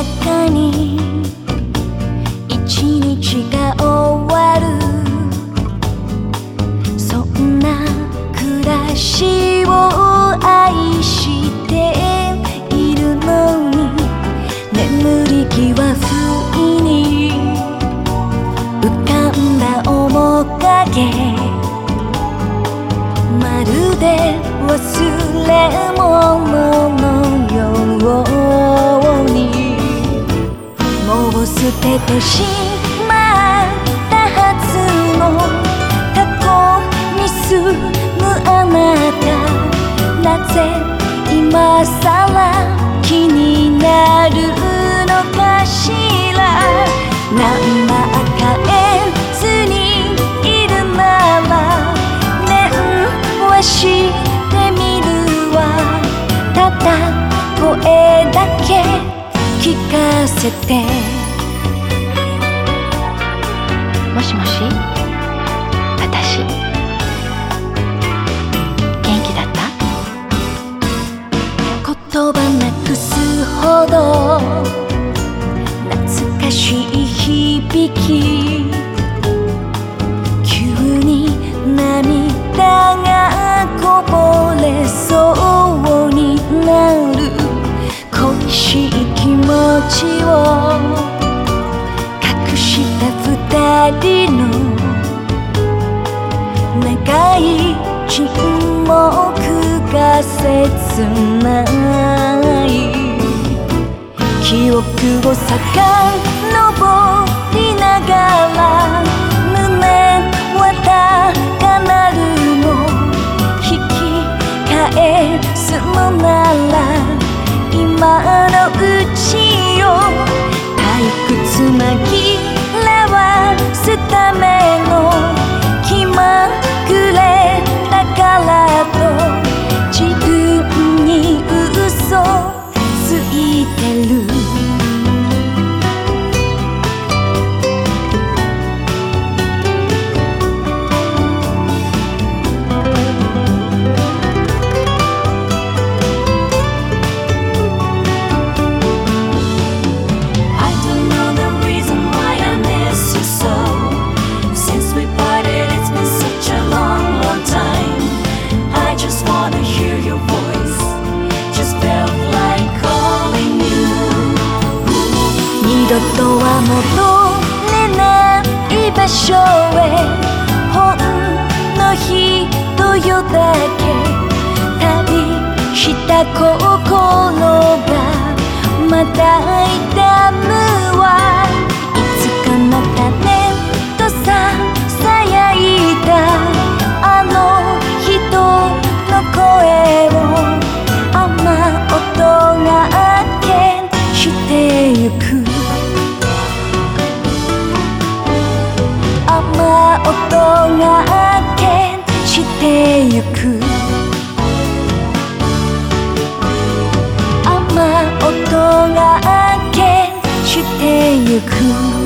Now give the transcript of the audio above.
中に一日が終わる、そんな暮らしを愛しているのに、眠り際不意に浮かんだ面影、まるで忘れ物のように、もう捨ててしまったはずの過去に住むあなた、なぜ今さら気になるのかしら。ナンバー変えずにいるなら電話してみるわ、ただ声だけ聞かせて。もしもし、私元気だった？言葉なくすほど懐かしい響き、急に涙がこぼれそうになる、恋しい気持ちを隠した二人の長い沈黙が切ない。記憶を遡りながら胸は高鳴るの、引き返すのなら今のうちよ。退屈なぎらわすための気まぐれだからと自分に嘘ついてる。二度とは戻れない場所へ、ほんのひとよだけ旅した心がまだ痛むわ。いつかまたねとささやいたあの人の声を雨音が消してゆく、雨音が消してゆく、雨音が消してゆく。